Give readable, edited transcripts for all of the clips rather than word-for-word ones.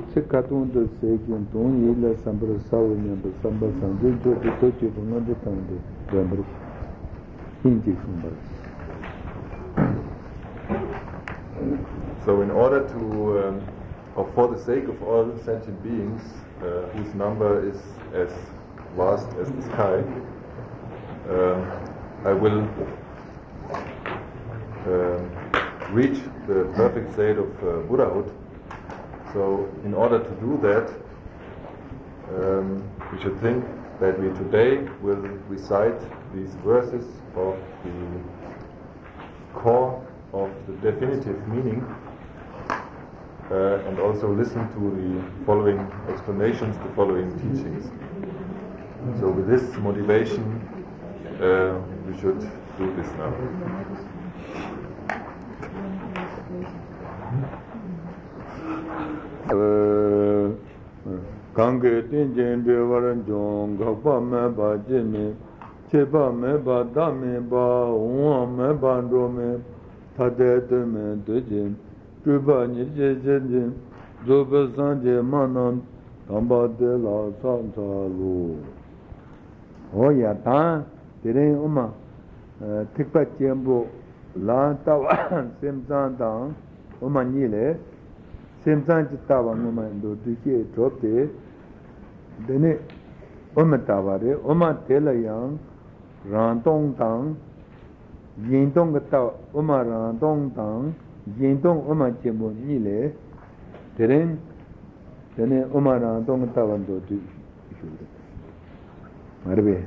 Sekatun de Sekin Tun Yila Sambra Sawan the Samba Sandu to Tochi from the Tande, Gambri, Hinji Sumba. So, in order to, or for the sake of all sentient beings, whose number is as vast as the sky, I will reach the perfect state of Buddhahood. So, in order to do that, we should think that we today will recite these verses of the core of the definitive meaning, and also listen to the following explanations, the following teachings. So, with this motivation, we should do this now. Kange Tinjin Devaran Jong, Gapa me ba Jimmy, Cheba me ba Dami ba, Uma me Bandro me, Tade de me Dujin, Juba Nijin, Zuba Sanje Manan, Tamba de la Santa Lu. Oh, Yata, Tirin Uma, Tikpa Chembo, La Tawa, Simsan Dang, Uma Nile. Simsan Chitawa Numando Duke dropped it. Then it Omatavare, Oma Telayang, Rantong Tang, Yintong Tao, Oma Rantong Tang, Yintong Oma Chemo Nile, then Oma Rantong Tawando to Marbe.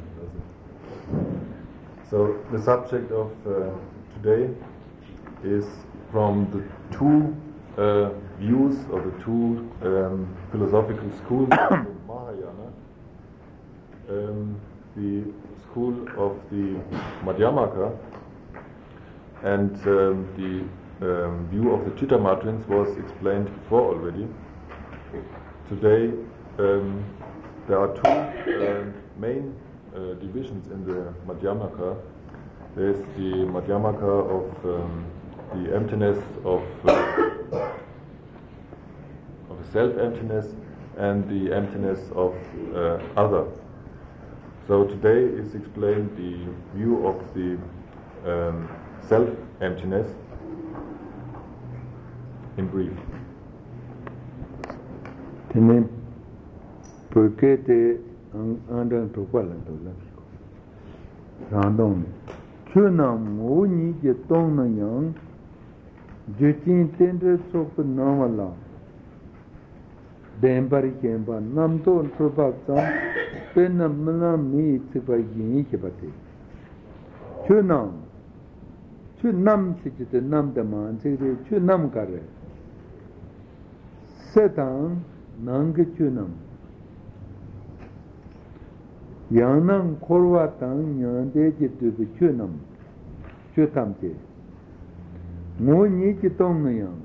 So, the subject of today is from the two views of the two philosophical schools of Mahayana, the school of the Madhyamaka and the view of the Chittamatrins was explained before already. Today there are two main divisions in the Madhyamaka. There's the Madhyamaka of the emptiness of self-emptiness and the emptiness of other. So today is explained the view of the self-emptiness in brief. Tene perché te andang to quella to la random chuna mo ni je tong na yang je tin tende so na wala Dembari Kemba, Namdo Trubata, Benamana me by Yinikibati. Chunam, Chunam Sijit, Nam Daman, Chunam Kare. Setan, Nanga Chunam. Yanam Korwatan, Yandejit to the Chunam, Chutamte. No Nikitong Yang.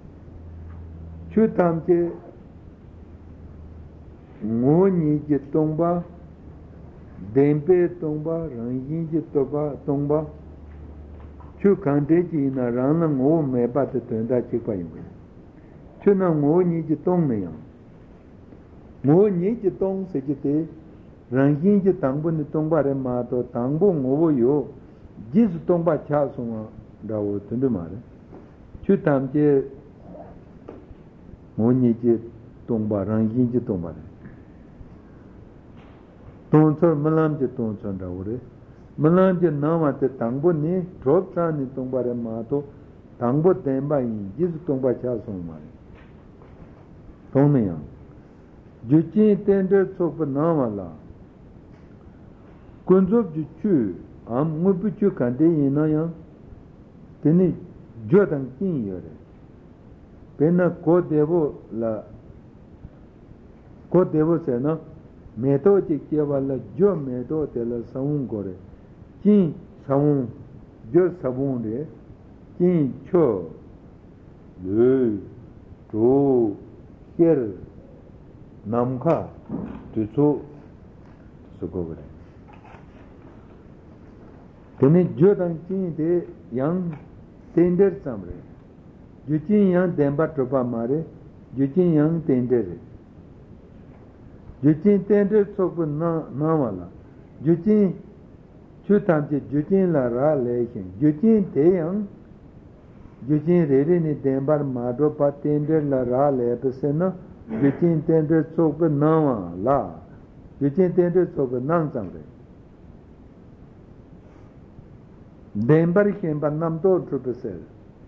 Chutamte. Ngoni je tongba, dempe tongba, rangin je tongba, chu kante ji na rana ngo me ba te tenda chikpa yungwe. Chu na ngoni je tong ne yang. Ngoni je tong se je te, rangin je tangbo ni tongba re ma to, tangbo ngo yo, jisu tongba cha sunga, da wo tundu ma re. Chu tam je, ngoni je tongba, rangin je tongba re. Tonsor Malam je Tonsor Daure. Malam je Nama te Tangbo ni, drop Sani Tongbare Mato, Tangbo Temba in, Jis Tongba Cha Songmare. Tongmayang. Juchi Tender Sopa Nama la. Kunzop Juchu, Am Mupuchu Kante Inayang, Teni Jotang King Yore. Pena Ko Devo la. Ko Devo se na. Meto chikya wala jo meto tela saun gore. Chin saun, jo sabun re. Chin cho, le, to, ker, namka, tuso, suko gore. Tene jo tang chin de yang tender samre. Jo chin yang demba tropa mare, Jujin yang tender. Jujin tender soku nawala. Jujin chutamchi jujin la ra lekin. Jujin te yang Jujin rere ni denbar madro pa tender la ra le pesena. Jujin tender soku nawala. Jujin tender soku nang samre. Denbar kemba namdo trupesel.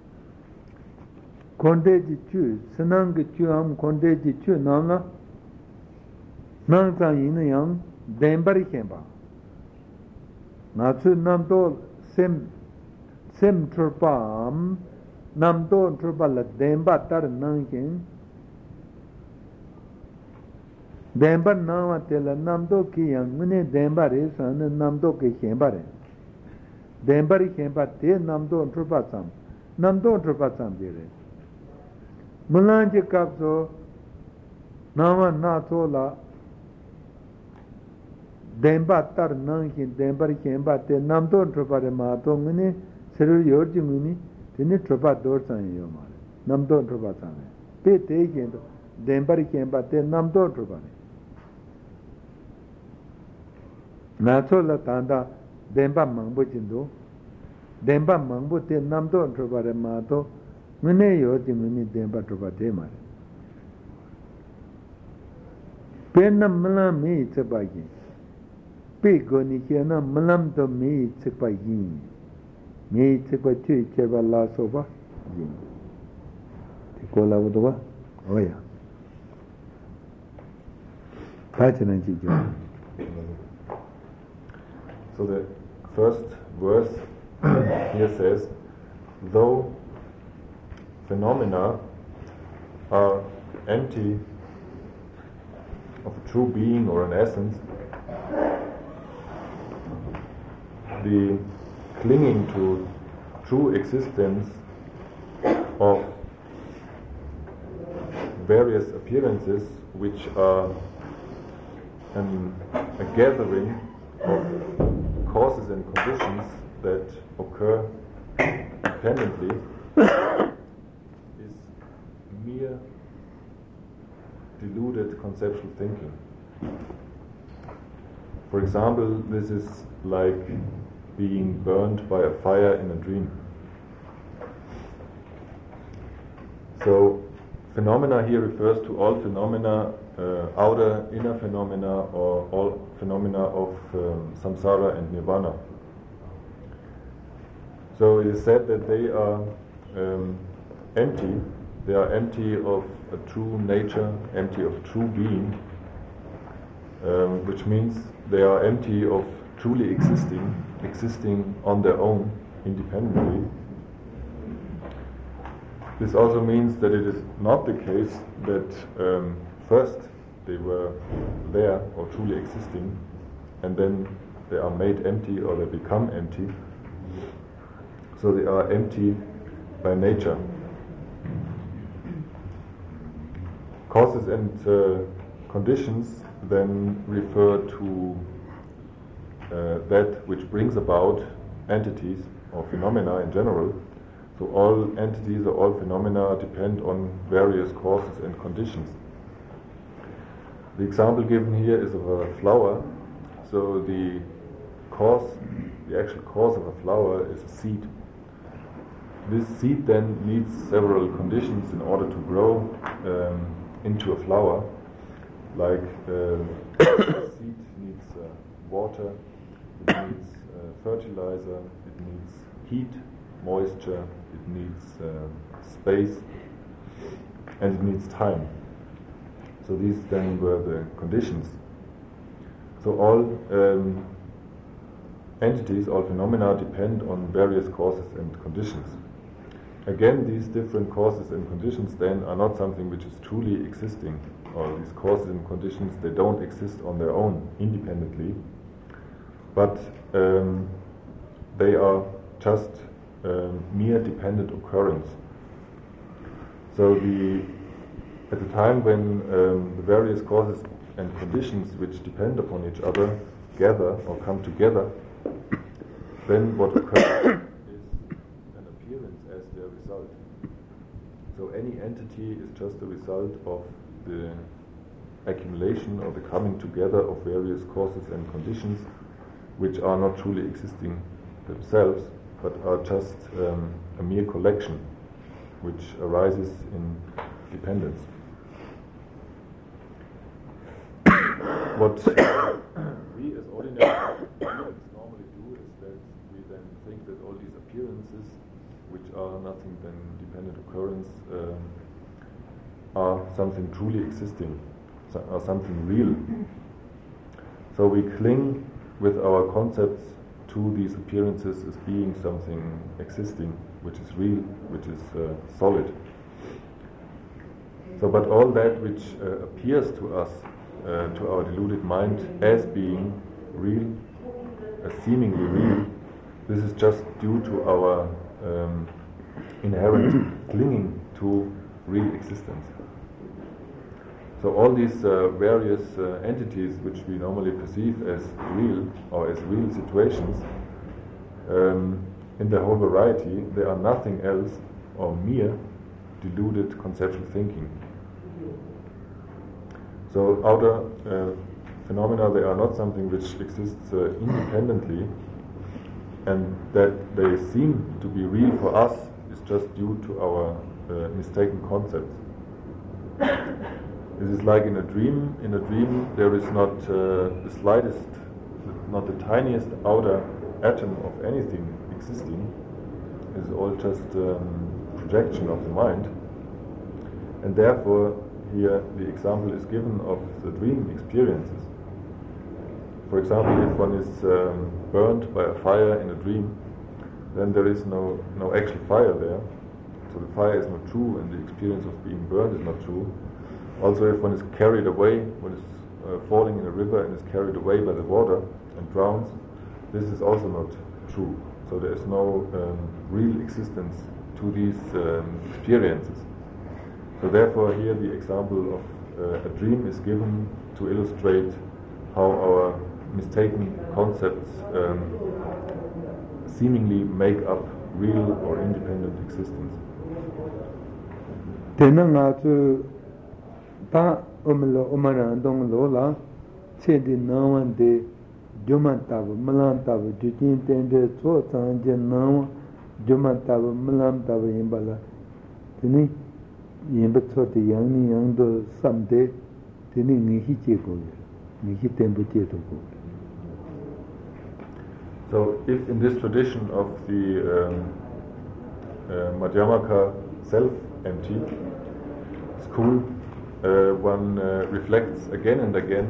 Konde ji chu, senang ki chu am konde ji chu nana. Nang sang yin yang denbar kemba. Natsu namdo sem trupa am. Namdo trupa la denba tar nang kin. Denbar nawa tela namdo ki yang mune denbar re san namdo ki kemba re. Denbari kempa te namdo trupa sam. Namdo trupa sam dire. Mulanji kapso nama na tola denba tar nangkin denbari kempa te namdo trupa re mato ngini seru yorji ngini tini trupa dor san yo mare. Namdo trupa sam. Pe te kendo denbari kempa te namdo trupa re. Na tola tanda denpa mangbo chindo. Denpa mangbo te namdo trupare mato, ngune yoti nguni denpa trupate mare. Penna malam mi tsepagi. Pe goni kiana malam to mi tsepagi. Mi tsepa chui cheba la sopa. Tikola wuduwa? Oya. Pachanan chi jo. So the first verse here says, though phenomena are empty of a true being or an essence, the clinging to true existence of various appearances which are a gathering of causes and conditions that occur independently is mere deluded conceptual thinking. For example, this is like being burned by a fire in a dream. So, phenomena here refers to all phenomena, outer, inner phenomena, or all phenomena of samsara and nirvana. So it is said that they are empty. They are empty of a true nature, empty of true being, which means they are empty of truly existing on their own, independently. This also means that it is not the case that first they were there or truly existing, and then they are made empty or they become empty. So they are empty by nature. Causes and conditions then refer to that which brings about entities or phenomena in general. So all entities or all phenomena depend on various causes and conditions. The example given here is of a flower. So the actual cause of a flower is a seed. This seed then needs several conditions in order to grow into a flower. Like seed needs water, it needs fertilizer, it needs heat, moisture, it needs space, and it needs time. So these then were the conditions. So all entities, all phenomena depend on various causes and conditions. Again, these different causes and conditions then are not something which is truly existing, or these causes and conditions, they don't exist on their own, independently, but they are just mere dependent occurrence. So at the time when the various causes and conditions which depend upon each other gather or come together, then what occurs is an appearance as their result. So any entity is just a result of the accumulation or the coming together of various causes and conditions which are not truly existing themselves, but are just a mere collection which arises in dependence. What we as ordinary humans normally do is that we then think that all these appearances, which are nothing than dependent occurrence, are something truly existing, are something real. So we cling with our concepts to these appearances as being something existing, which is real, which is solid. So, but all that which appears to us, to our deluded mind, as being real, as seemingly real, this is just due to our inherent clinging to real existence. So all these various entities which we normally perceive as real or as real situations, in their whole variety, they are nothing else or mere deluded conceptual thinking. So outer phenomena, they are not something which exists independently, and that they seem to be real for us is just due to our mistaken concepts. This is like in a dream. In a dream, there is not the slightest, not the tiniest outer atom of anything existing. It is all just projection of the mind. And therefore, here the example is given of the dream experiences. For example, if one is burned by a fire in a dream, then there is no actual fire there. So the fire is not true, and the experience of being burned is not true. Also, if one is carried away, one is falling in a river and is carried away by the water and drowns, this is also not true. So there is no real existence to these experiences. So therefore, here the example of a dream is given to illustrate how our mistaken concepts seemingly make up real or independent existence. Ta umlo umarandong lola chedi nawan de jumantabu malantabu jujin tende so sanje nawa jumantabu malantabu yimbala tini yimba chote yangni yangdo samde tini ngihi chego ngihi tembu cheto go. So if in this tradition of the Madhyamaka self-empty school, one reflects again and again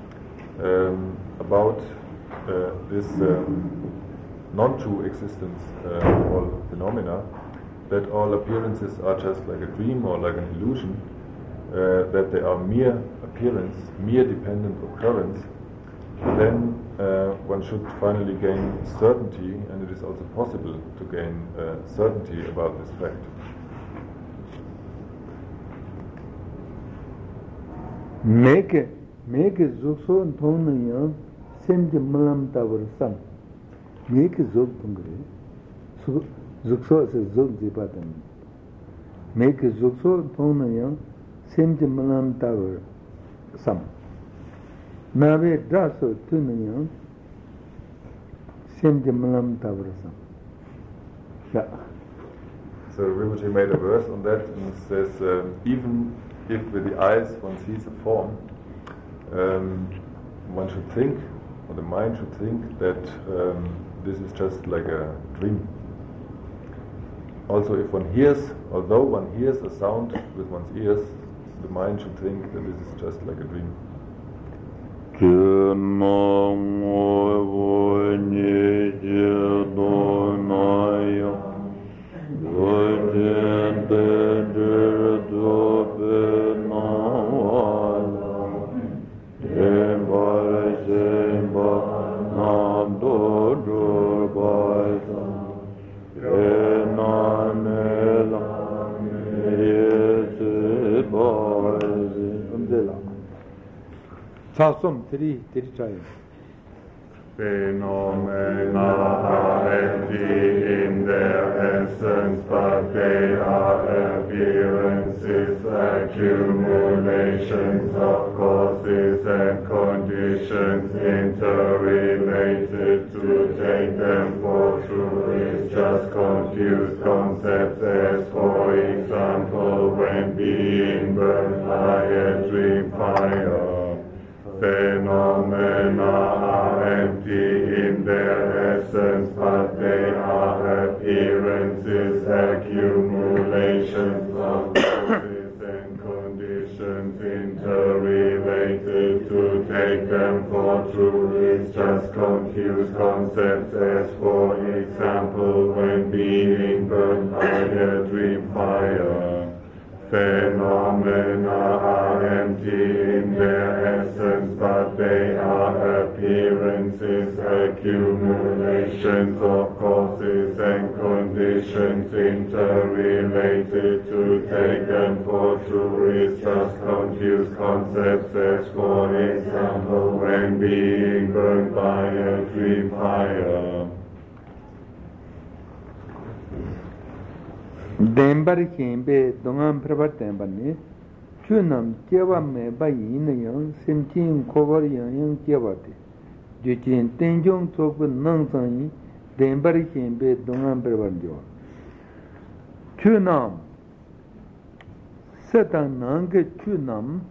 about this non-true existence of all phenomena, that all appearances are just like a dream or like an illusion, that they are mere appearance, mere dependent occurrence, then one should finally gain certainty, and it is also possible to gain certainty about this fact. Make zukso thona yang semje malam tawar sam. Make zuk tungre. Zukso se zuk zipatan. Make zukso thona yang semje malam tawar sam. Nabe draso tuna yang semje malam tawar sam. Yeah. So Rinpoche made a verse on that and says, even if with the eyes one sees a form, one should think, or the mind should think, that this is just like a dream. Also, if one hears, although one hears a sound with one's ears, the mind should think that this is just like a dream. Phenomena are empty in their essence, but they are appearances, accumulations of causes and conditions, interrelated. To take them for true is just confused concepts, as for example, when being burned by a dream fire. Phenomena are empty in their essence, but they are appearances, accumulations of causes and conditions, interrelated. To take them for true is just confused concepts, as for example, when being burned by a dream fire. Phenomena are empty in their essence, but they are appearances, accumulations of causes and conditions, interrelated. To take them for true is just confused concepts, as for example, when being burned by a dream fire. Dembar Kimbe, Dongan Pravatambani, Chunam, Java me by Yin, Simtin cover Yang Javati, Jujin Tenjong talk with Nangsani, Dembar Kimbe, Dongan Pravanjo. Chunam Satan Nanga Chunam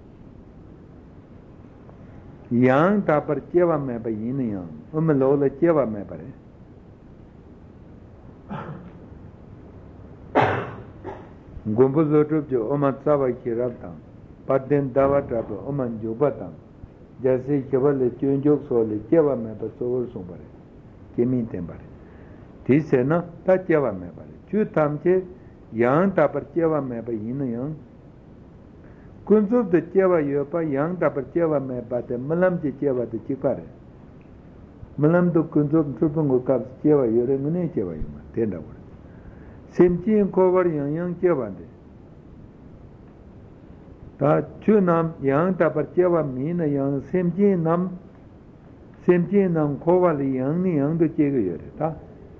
Yang Tapar Java me by Yin, Umalola Java me by. Gumbo Zotrub Jo Oman Sava Kirabtam, Paden Dava Trap, Oman Jobatam, Jasi Chavale Chunjok Soli, Java Mapa Soul Sumbare, Kimi Tembare. Tisena, that Java Mapare, Chu Tamche, Yang Tapar Java Mapa Yin Yang. Kunzub the Java Yopa, Yang Tapar Java Mapa, the Malam Java the Chipare. Malam to Kunzub Trupungo Caps Java Yoremune Java Yuma, Tenda. Simchi and cover Yang Javande. Ta Chunam Yang Taparcheva mean a young Simchi Nam Kovali Yang the Jigger.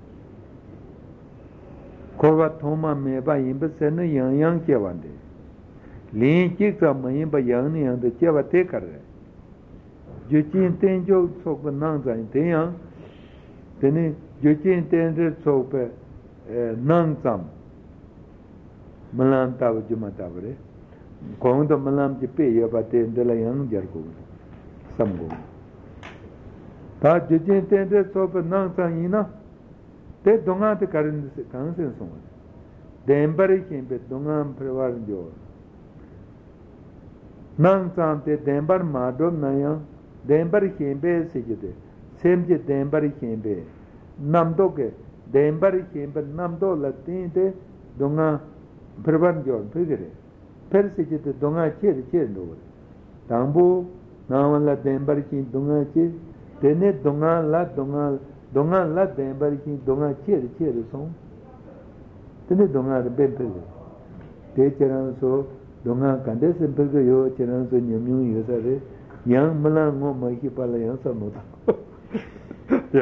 Kova Toma Meba Imbasena Yang Javande. Lean Chicks of Mayimba Yang the Java taker. Juchin Tenjo soap and Nanza in Tayang. Then Juchin Tended soap. Nang Sam Malam Tav Jumatavre, Kong the Malam Jipe, Yabate, de la Young Jargo, some go. Ta Jujin tended soap and Nang Sanina, they don't have the current council song. The embarrassing but Dongan Prevarjo. Nang Sam, the Dembar Madom Naya, the embarrassing bay Sigide, same jet the embarrassing bay, Namdoke. Dembari Chamber Namdo Latine Donga Prevanjon Pigre. Persicit Donga Cherry Cherno. Tambu, now la Dembari Donga Cherry, Tene Donga la Dembari Donga Cherry Cherry song. Tene Donga the Bempel. Te Cheranso, Donga Candes and Pergo, Cheranso, Yamu, Yosare, Young Malango, Makipala, Yansamota. Yeah.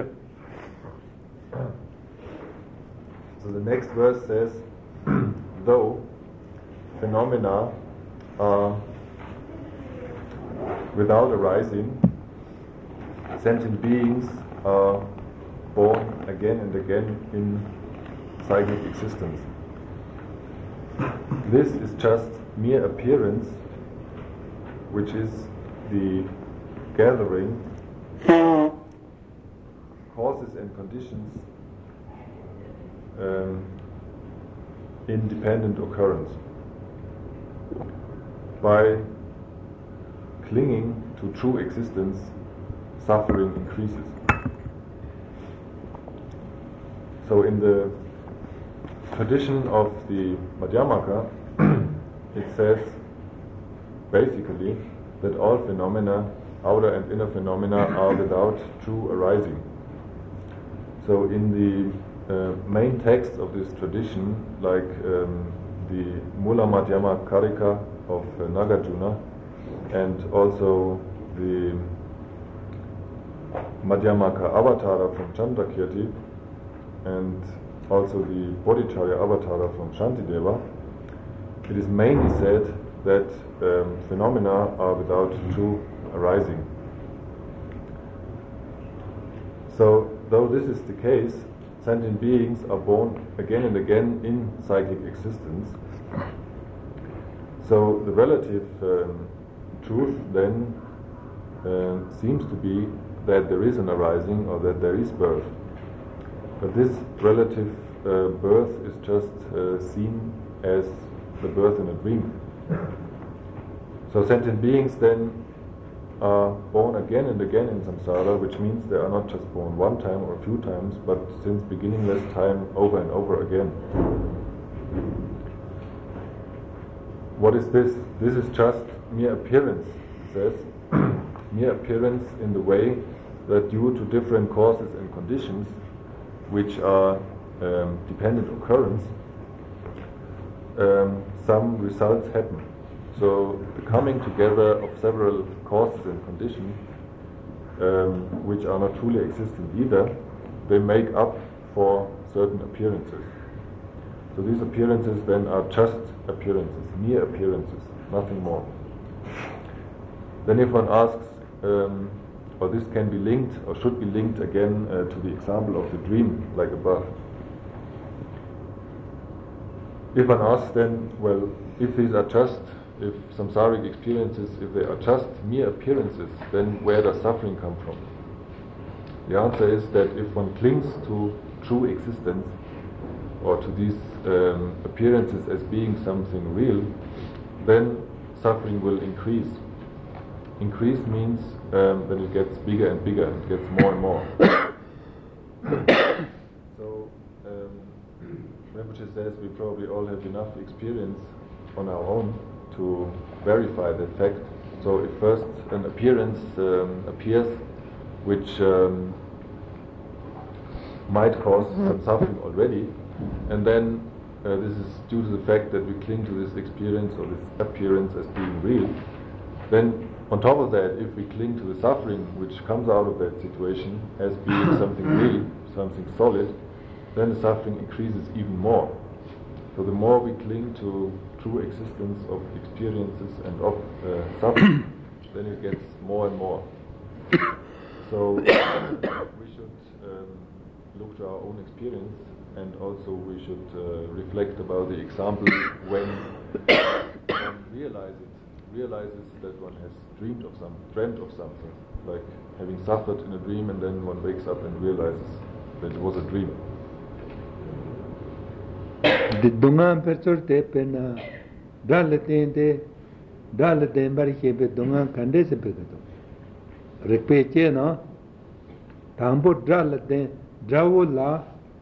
So the next verse says, though phenomena are without arising, sentient beings are born again and again in cyclic existence. This is just mere appearance, which is the gathering causes and conditions independent occurrence. By clinging to true existence, suffering increases. So in the tradition of the Madhyamaka, it says basically that all phenomena, outer and inner phenomena, are without true arising. So in the main texts of this tradition, like the Mula Madhyama Karika of Nagarjuna, and also the Madhyamaka Avatara from Chandrakirti and also the Bodhicharya Avatara from Shantideva, it is mainly said that phenomena are without true arising. So, though this is the case, sentient beings are born again and again in cyclic existence. So the relative truth then seems to be that there is an arising or that there is birth. But this relative birth is just seen as the birth in a dream. So sentient beings then are born again and again in samsara, which means they are not just born one time or a few times, but since beginningless time over and over again. What is this? This is just mere appearance, it says. Mere appearance in the way that due to different causes and conditions, which are dependent occurrence, some results happen. So the coming together of several causes and conditions, which are not truly existent either, they make up for certain appearances. So these appearances then are just appearances, mere appearances, nothing more. Then if one asks, or this can be linked or should be linked again to the example of the dream, like above. If one asks then, well, if these are just, if samsaric experiences, if they are just mere appearances, then where does suffering come from? The answer is that if one clings to true existence, or to these appearances as being something real, then suffering will increase. Increase means that it gets bigger and bigger, it gets more and more. So, Rinpoche says we probably all have enough experience on our own to verify that fact. So if first an appearance appears which might cause some suffering already, and then this is due to the fact that we cling to this experience or this appearance as being real, then on top of that, if we cling to the suffering which comes out of that situation as being something real, something solid, then the suffering increases even more. So the more we cling to true existence of experiences and of suffering, then it gets more and more. So we should look to our own experience, and also we should reflect about the example when one realizes that one has dreamt of something, like having suffered in a dream, and then one wakes up and realizes that it was a dream. The dungan persor te pena dalate barike dungan kande se pegato repeche no tambo dalate davola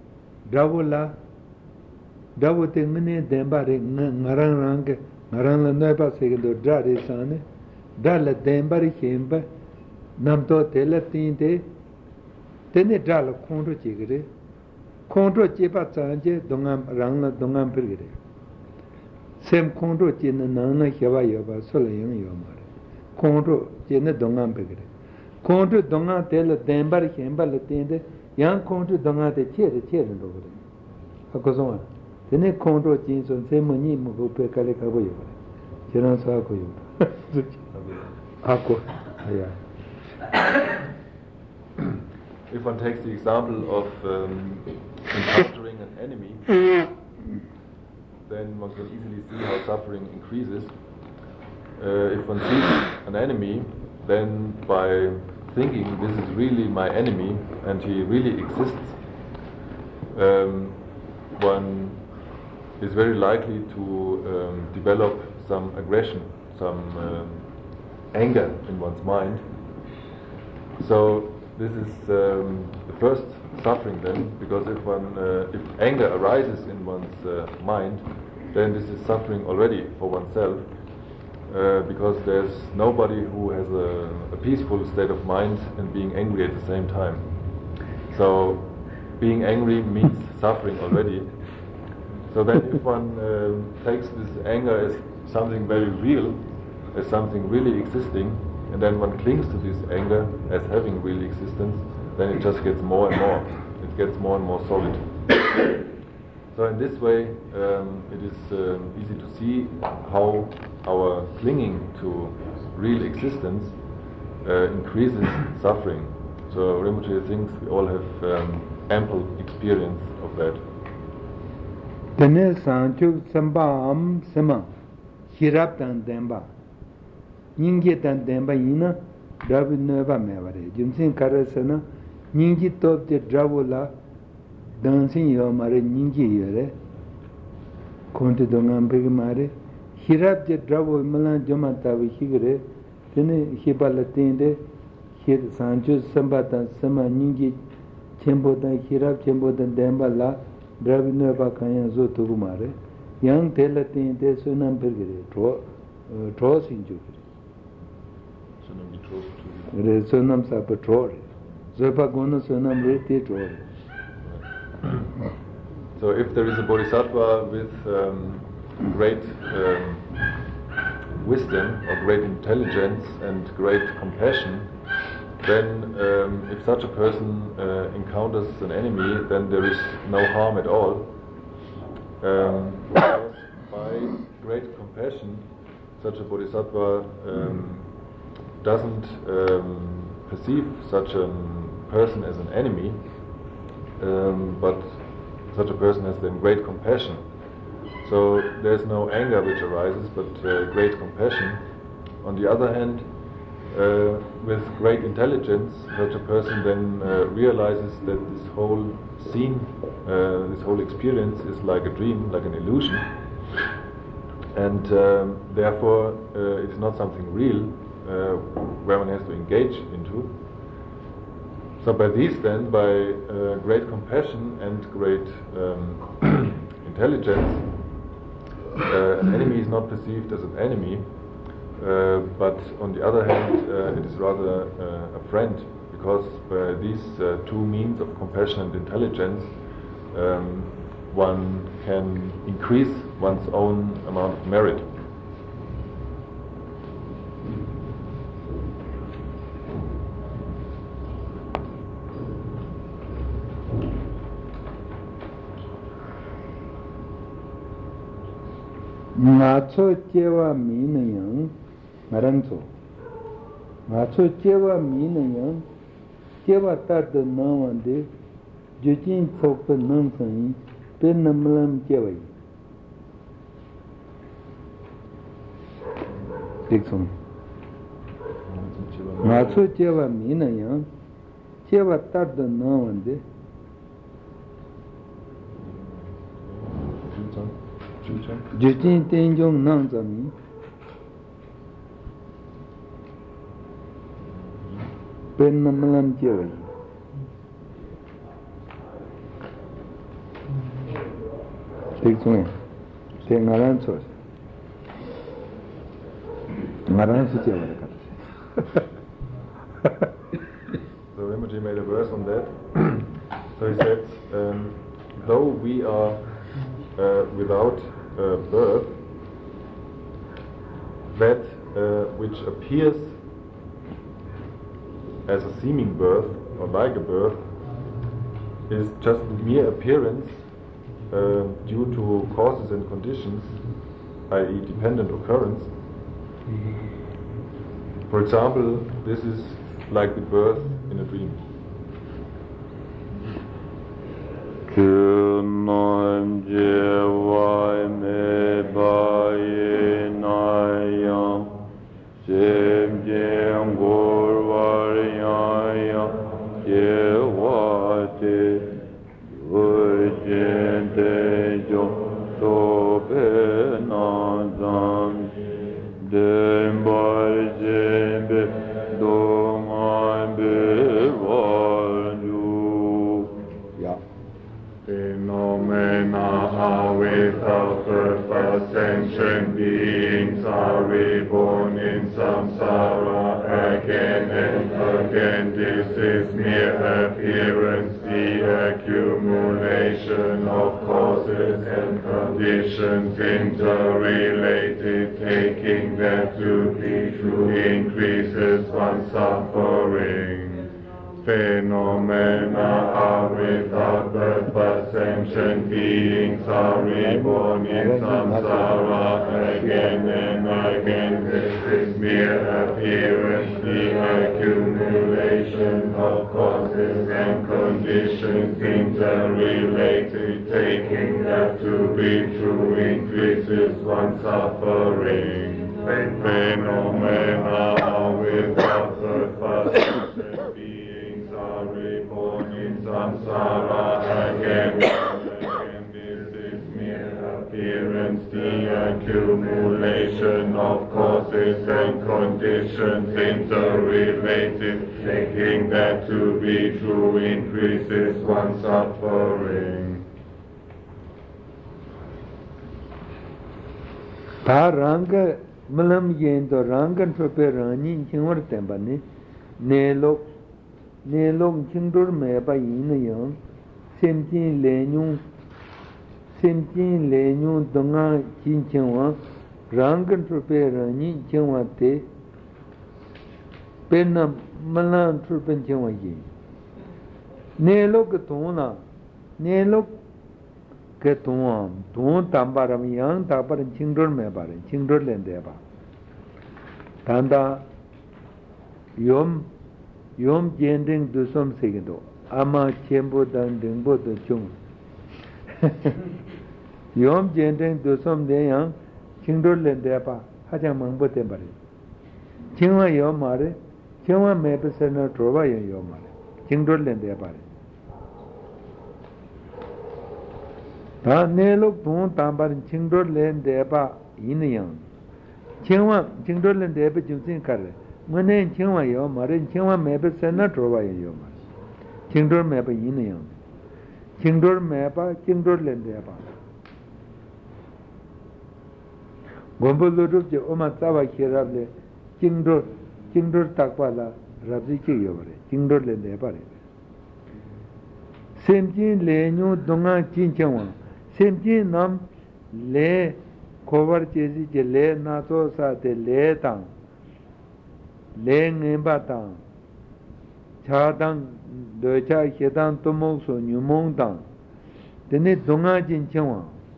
davote mene dembare ngarang la neba segundo dare sane dalla dembare chemba namto telatinte tene dalla kondo chigre kondo cheba chanje dongan rangla dongan pergre sem kondo chena nana hewa yoba solayang yomare kondo chena dongan pergre kondo dongan tela dembare chemba latinde yang kondo dongan te chere logre akosoma tene kondo chinson semani mo pe kale kabo yoba cheran sa ko yoba ako yeah. If one takes the example of encountering an enemy, then one can easily see how suffering increases. If one sees an enemy, then by thinking this is really my enemy and he really exists, one is very likely to develop some aggression, some anger in one's mind. So this is the first suffering then, because if anger arises in one's mind, then this is suffering already for oneself, because there's nobody who has a peaceful state of mind and being angry at the same time. So being angry means suffering already. So then if one takes this anger as something very real, as something really existing, and then one clings to this anger as having real existence, then it just gets more and more. It gets more and more solid. So in this way, it is easy to see how our clinging to real existence increases suffering. So Rinpoche thinks we all have ample experience of that. Tene sanchuk samba am sema hirap tan demba nyingye tan demba ina drabi neba mevare jumsin karasana nyingji top de dravola dancing yo mare nyingji yore konte dongan beg mare hirap de dravo malan jamata vi higre tene hibala tende hir sanchuk samba tan sema nyingji chembo tan hirap chembo tan demba la Dravino Bakaya Zotumare, young Telatin de Sunam Pergre, Tross in Jupiter. Sunam Sapatrori. Zopagona Sunam Reti. So if there is a bodhisattva with great wisdom or great intelligence and great compassion, then if such a person encounters an enemy, then there is no harm at all. Because by great compassion, such a bodhisattva doesn't perceive such a person as an enemy, but such a person has then great compassion. So there's no anger which arises, but great compassion. On the other hand, with great intelligence, such a person then realizes that this whole scene, this whole experience is like a dream, like an illusion, and therefore it's not something real where one has to engage into. So by these then, by great compassion and great intelligence, an enemy is not perceived as an enemy, but on the other hand, it is rather a friend, because by these two means of compassion and intelligence, one can increase one's own amount of merit. Nacho Chewa Minayang Maranso Nacho Chewa Minayang Chewa Tata Namande Jujin Sopa Namsani Penamalam Chewai Dixon Nacho Chewa Minayang Chewa Tata Namande Jujin Tenjong Namsani Penamalam Chewai Dixon Tengaran Sos Maran Sucheva. So Rinpoche made a verse on that. So he said, though we are without birth, that which appears as a seeming birth or like a birth is just mere appearance due to causes and conditions, i.e. dependent occurrence. For example, this is like the birth in a dream. Phenomena are without birth, but sentient beings are reborn in samsara again and again. This is mere appearance, the accumulation of causes and conditions interrelated, taking that to be true increases one's suffering. Phenomena are without birth, but sentient beings are reborn in samsara again and again. This is mere appearance, the accumulation of causes and conditions interrelated, taking that to be true increases one's suffering. Phenomena are without birth, but sentient beings are reborn in samsara again and again. This is mere appearance, the accumulation of causes and conditions interrelated, taking that to be true increases one's suffering. Ta ranga malam yendo rangan trope rani chingwar temba ni nelok chingdur meba yin yang semjin lenyung donga chin chingwa rangan trope rani chingwa te penna malam trope chingwa yin nelok tona nelok ke tuam tambaram yang taparan chingdur me baran chingdur lende ba tanda yom jending dusum segindo ama chembo dan dingbo de chung yom jending dusum de yang chingdur lende ba haja mangbo te bare chingwa yom mare chingwa me pesena troba yom mare chingdur lende bare 다 내록 돈 담바른 칭돌렌 대바 이느양 칭와 칭돌렌 대바 중심 가래 뭐네 칭와요 말은 칭와 매베세나 들어와요 말 칭돌 매바 이느양 칭돌 매바 칭돌렌 대바 곰볼로르제 오마 따와 키랍레 칭돌 딱발라 랍지케요 그래 칭돌렌 대바래 셈진 레뉴 동아 진청와 semjin nam le kovar chezi je le nato sa te le tang le ngemba tang cha tang do cha he tang to mo so nyu mong tang tene donga jin chwa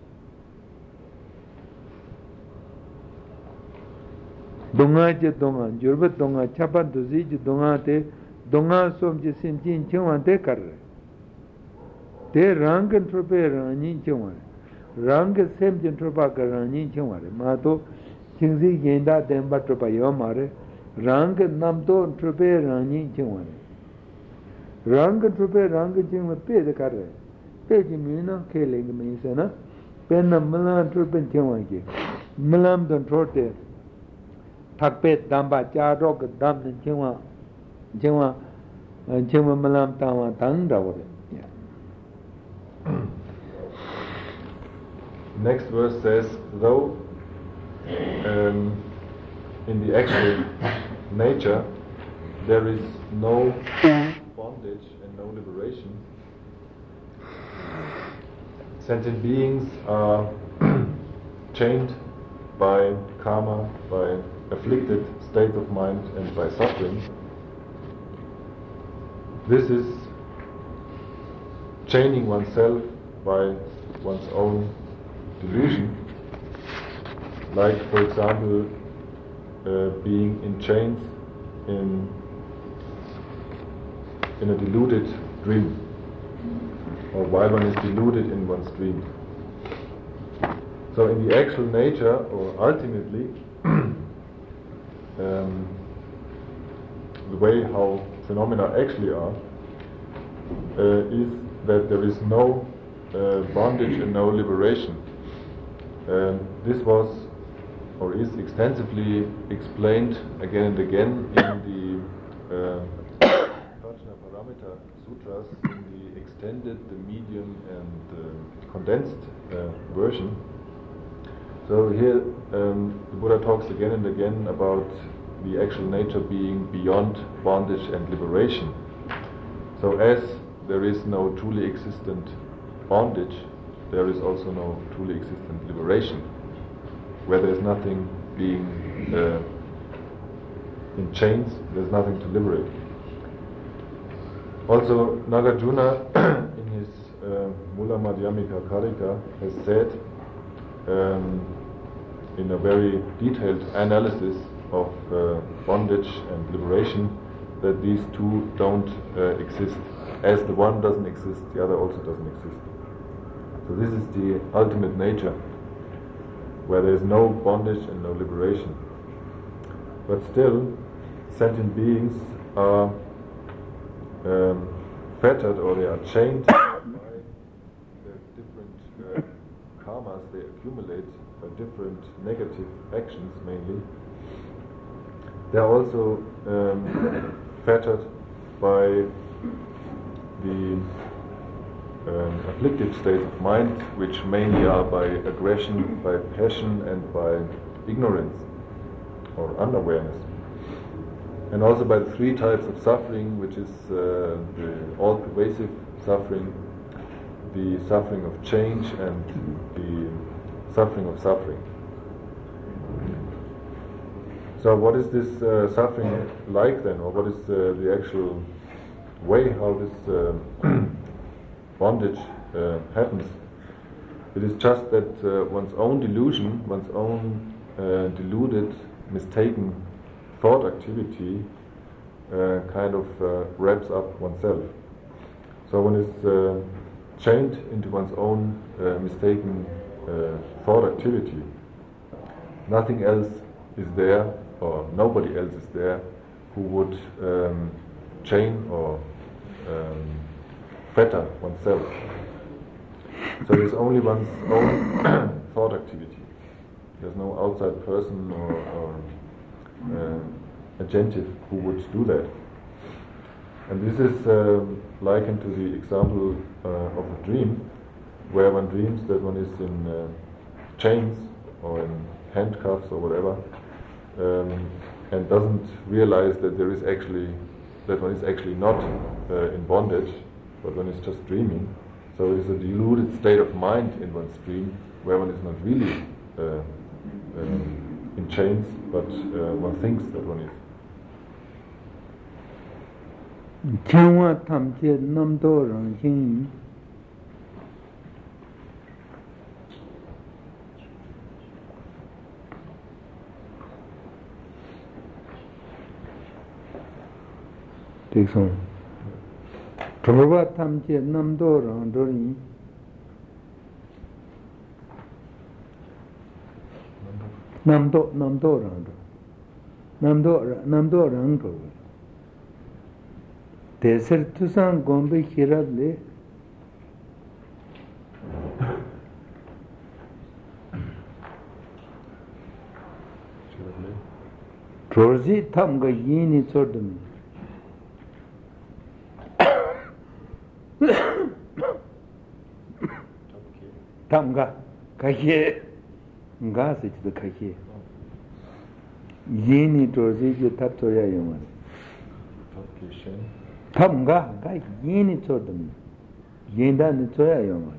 donga je donga jurba donga chapa dozi je donga te donga som je semjin chwa te kar te rang trope rani chwa rang sem jin tropa rani chwa ma to chingzi yenda demba tropa yo mare rang nam to trope rani chwa rang trope rang jin pe de kar pe ji mina keling me se na pen mala trope chwa ki malam don trote thakpe damba cha ro ga dam chwa malam tawa tang da wore. Next verse says, though in the actual nature there is no bondage and no liberation, sentient beings are chained by karma, by afflicted states of mind and by suffering. This is chaining oneself by one's own delusion, like for example being in chains in a deluded dream, or while one is deluded in one's dream. So in the actual nature, or ultimately, the way how phenomena actually are is that there is no bondage and no liberation. This was or is extensively explained again and again in the Prajna Paramita Sutras, in the extended, the medium and condensed version. So here the Buddha talks again and again about the actual nature being beyond bondage and liberation. So as there is no truly existent bondage, there is also no truly existent liberation. Where there is nothing being in chains, there's nothing to liberate. Also, Nagarjuna in his Mula Madhyamika Karika has said in a very detailed analysis of bondage and liberation that these two don't exist. As the one doesn't exist, the other also doesn't exist. So this is the ultimate nature, where there is no bondage and no liberation. But still, sentient beings are fettered, or they are chained by the different karmas they accumulate by different negative actions mainly. They are also fettered by the afflictive states of mind, which mainly are by aggression, by passion, and by ignorance or unawareness. And also by the three types of suffering, which is the all-pervasive suffering, the suffering of change, and the suffering of suffering. So what is this suffering like then, or what is the actual way how this bondage happens? It is just that one's own delusion, one's own deluded, mistaken thought activity kind of wraps up oneself. So one is chained into one's own mistaken thought activity. Nothing else is there, or nobody else is there who would chain or fetter oneself. So there's only one's own thought activity. There's no outside person or agentive who would do that. And this is likened to the example of a dream, where one dreams that one is in chains or in handcuffs or whatever, and doesn't realize that one is actually not in bondage, but one is just dreaming. So it is a deluded state of mind in one's dream, where one is not really in chains, but one thinks that one is. Changwa tamche namdo rangxing Dixon Trova tamche namdo rangdori Namdo rangdori Desert Tusan Gombe Hirable Trozi Tamga Yini Sordami Tamga Kaye Ngasi to the Kaye Yini Trozi Taptoya Yaman Tamga Kai Yini Sordami Yenda Nitoya Yaman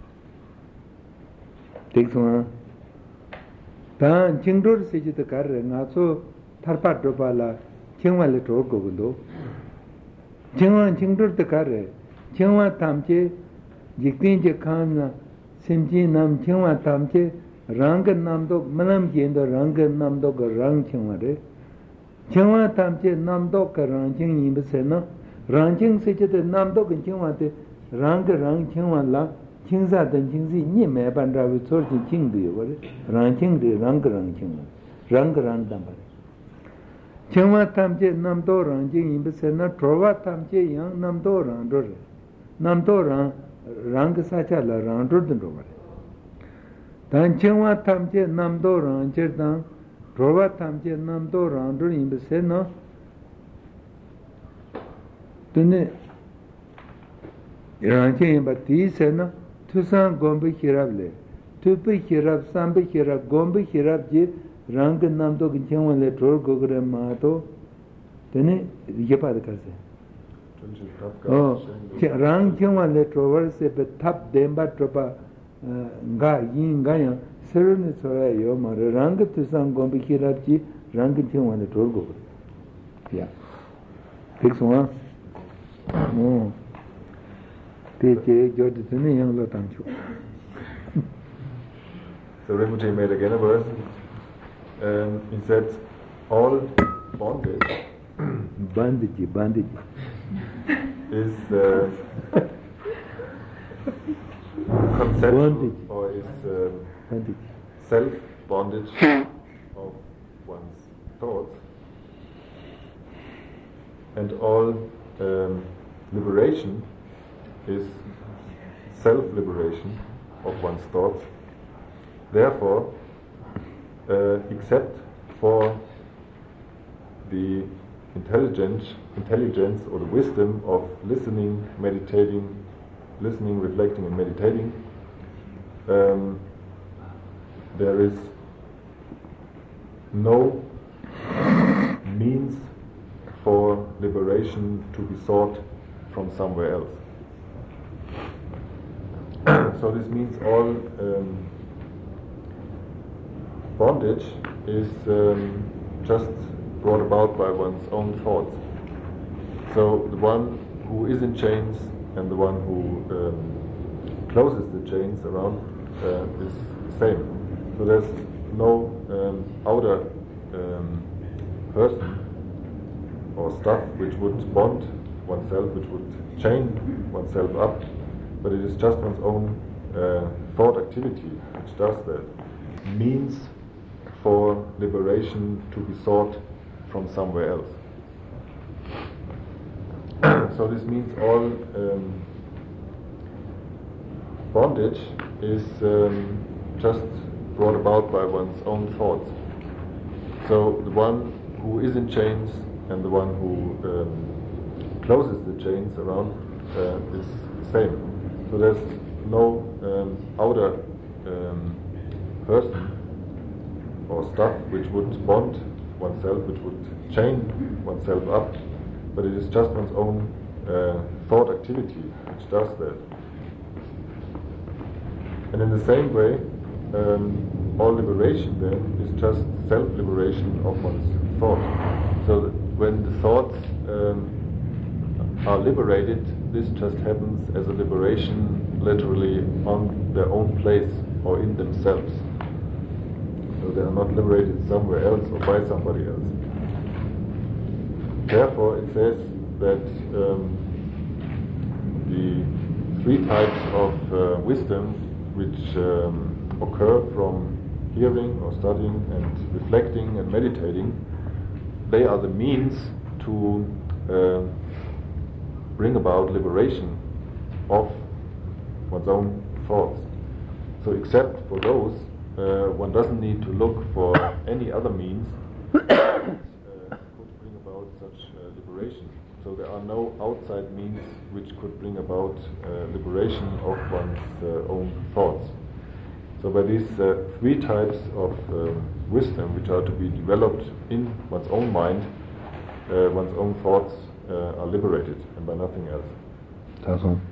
Takes one Tan Chingdur Siji the Kar Naso Tarpat Dropala Chingwa Little Gogundo Chingwa Chingdur the Kar Chingwa Tamche Jiktinje Kamna Simji Nam Chingwa Tamche Ranga Namdok Manam Jendo Ranga Namdok Rang Chingware Chingwa Tamche Namdok Ranching Yimbasena Ranching Siji the Namdok and Chingwa Ranga Rang Chingwa La Chingza and Chingzi Nime Bandra with Sorting Chingdi Ranching the Ranga Rang Chingwa Ranga Rang Dambar Chingwa Tamche Namdo Ranching Yimbasena Trova Tamche Yang Namdo Randor Namdo Rang Rang Sacha La Randur the Rover. Dan Chingwa Tamche Namdo Rancher Dan Trova Tamche Namdo Randur in the Sena Dune Ranching but these Sena Tusan Gombe Hirable Tupi Hirab Sambe Hirab Gombe Hirab Jit Rang Namdo Chingwa Letor Gogre Mato Dune Yapa the Kase. Oh, Rang Chingwa Letrover se be tap demba tropa ga yin ga yang serone sora yo ma rang tu sang gombi kirapji rang tingwa ne torgo ya tikso te jodi tene yang lo tangchu. So Rinpoche made again a verse. He said, all bondage is conceptual or is self-bondage of one's thoughts, and all liberation is self-liberation of one's thoughts. Therefore, except for the intelligence or the wisdom of listening, reflecting and meditating, there is no means for liberation to be sought from somewhere else. So this means all bondage is just brought about by one's own thoughts. So the one who is in chains and the one who closes the chains around is the same. So there's no outer person or stuff which would bond oneself, which would chain oneself up, but it is just one's own thought activity which does that. Means for liberation to be sought from somewhere else. So this means all bondage is just brought about by one's own thoughts. So the one who is in chains and the one who closes the chains around is the same. So there's no outer person or stuff which would bond oneself, which would chain oneself up, but it is just one's own thought activity which does that. And in the same way, all liberation then is just self-liberation of one's thought. So that when the thoughts are liberated, this just happens as a liberation literally on their own place or in themselves. So they are not liberated somewhere else or by somebody else. Therefore it says that the three types of wisdom which occur from hearing or studying and reflecting and meditating, they are the means to bring about liberation of one's own thoughts. So except for those, one doesn't need to look for any other means that could bring about such liberation. So there are no outside means which could bring about liberation of one's own thoughts. So by these three types of wisdom which are to be developed in one's own mind, one's own thoughts are liberated, and by nothing else. Tason.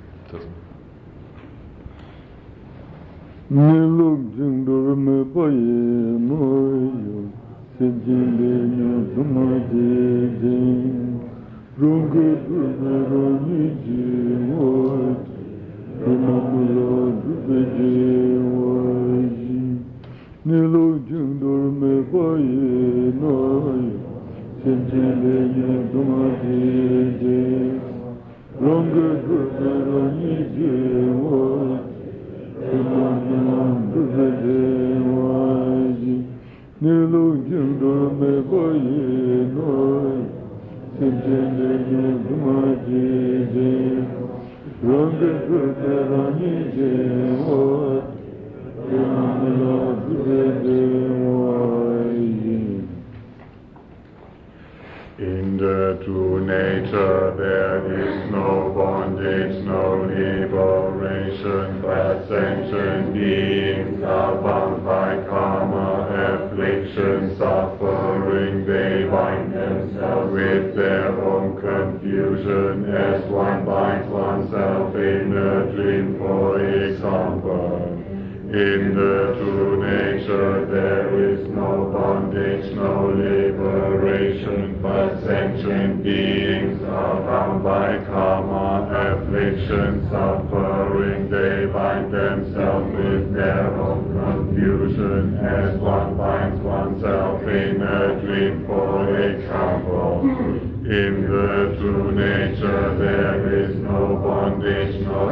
In the true nature there is no bondage, no liberation, but sentient beings are bound by karma, affliction, suffering. They bind themselves with their own confusion, as one binds oneself in a dream, for example. In the true nature there is no bondage, no liberation, but sentient beings are bound by karma, affliction, suffering. They bind themselves with their own confusion, as one binds oneself in a dream, for example. In the true nature there is no bondage, no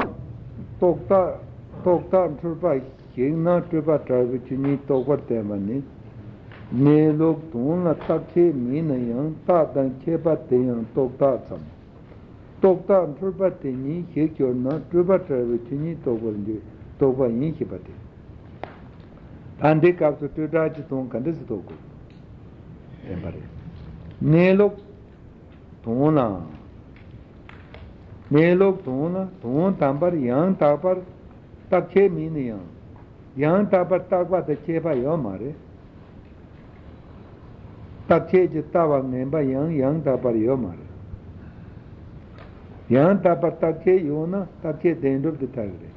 Kingna Tripa Travachini Tokwa Temani, Ne Lok Tuna Taki Mina Yang, Tatan Kepa Tayang Tokta Sam. Tokta Tripa Tini, Kikurna, Tripa Travachini Tokwa Yinkipati. And they capture to Rajaton Kandisitoko. Empire. Ne Lok Tuna. Ne Lok Tuna, Tun Tambar, Yang Tapar, Take Mina Yang. Yang tabar takwa the cheba yomare. Take jitawa nemba yang tabar yomare. Yang tabar take yona, take dendrup the tagre.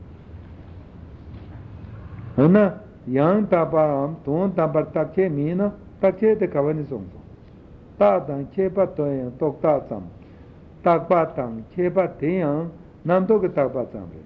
Hona, yang tabaram, ton tabar take mina, take the kavanisongo. Tadan cheba toyan tokta sam. Takba tang cheba teyang, namdog takba samre.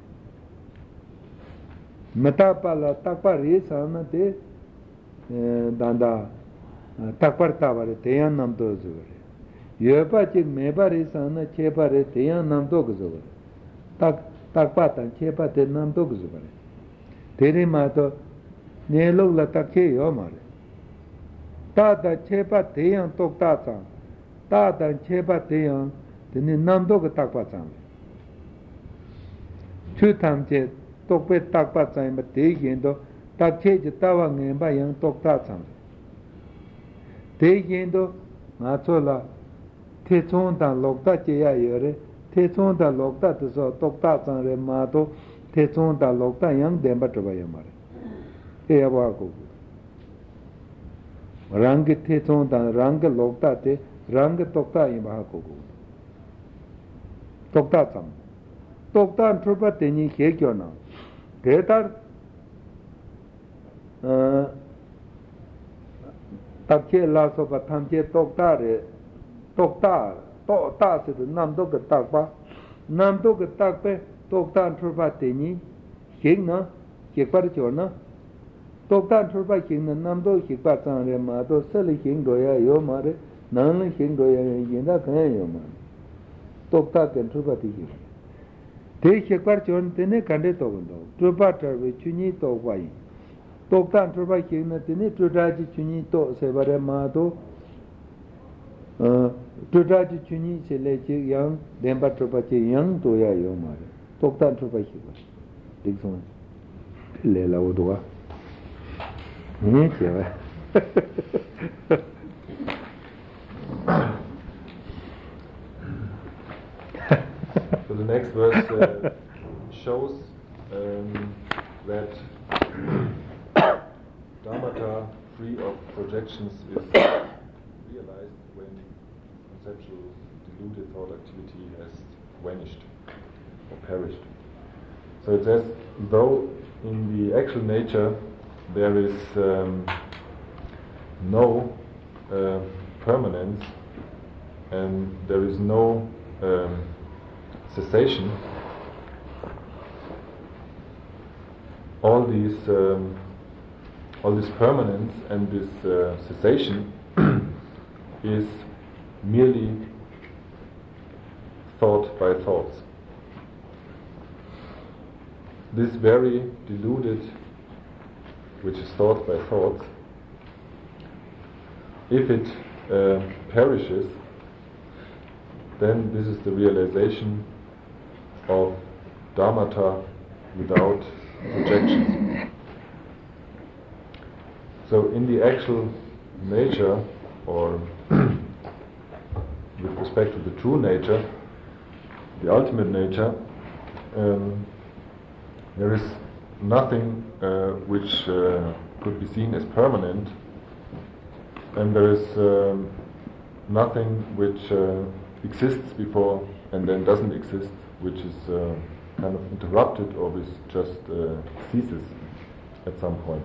Metapala takpa resana te danda takpar tavare teyan nam to zore. Yepa chik meba resana chepa re teyan nam to zore. Takpa tan chepa te nam to zore. Tere mato ne log la takhe yo mare. Tata chepa teyan tokta sam. Tata chepa teyan tene nam to takpa sam. Chutam che Tokpe takpa tsayma te yendo takche jitawa ngenpa yang tokta tsam. Te yendo nga chola te chondan lokta cheya yore, te chondan lokta tiso tokta tsam re mato, te chondan lokta yang denpa traba yamare. E awa kogu. Rangi te chondan rangi lokta te rangi tokta yamha kogu. Tokta tsam. Tokta trupa teni he kyo na. Ketar takche la sopa tamche tokta re tokta to se namdo ke takpe tokta trupa teni hingna hikpar chona tokta trupa hingna namdo hikpar san re ma to sali hingdo ya yo ma re nan hingdo ya yinda kanya yo ma tokta ken trupa ti Te hekpar chon tene kande togondo, trupa tarve chuni to wayi. Toktan trupa kina tene trudaji chuni to sebare mato, trudaji chuni se leche yang, denpa trupa che yang to ya yo mare. Toktan trupa hekpar. Dikson. Le la udoga. Nye chewa. So the next verse shows that Dharmata, free of projections, is realized when conceptual deluded thought activity has vanished or perished. So it says, though in the actual nature there is no permanence and there is no cessation, all this permanence and this cessation is merely thought by thoughts. This very deluded, which is thought by thoughts, if it perishes, then this is the realization of Dharmata without projections. So in the actual nature, or with respect to the true nature, the ultimate nature, there is nothing which could be seen as permanent, and there is nothing which exists before and then doesn't exist, which is kind of interrupted or which just ceases. at some point.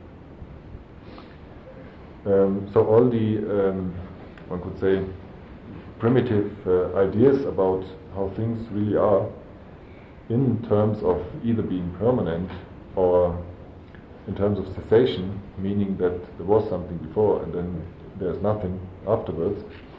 So all the, one could say, primitive ideas about how things really are in terms of either being permanent or in terms of cessation, meaning that there was something before and then there's nothing afterwards,